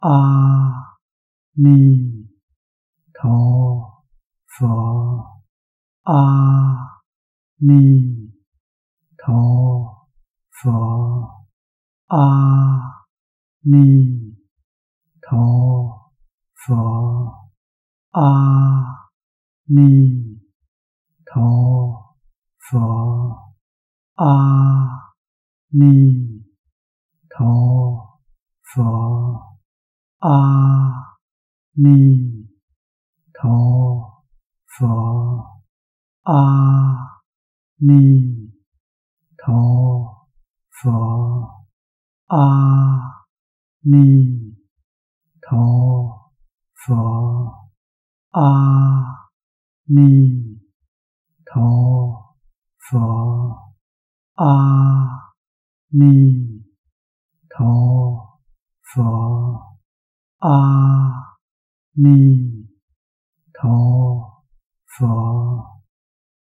A Ni Tho Phở. A Ni Tho Phở. A Ni Tho Phở. A Ni Tho Phở. A Ni Tho Phở. A Ni Tho Phở. A Ni Tho Phở. A Ni Tho Phở. A Ni Tho Phở. A Ni Tho Phở. A Ni Tho Phở.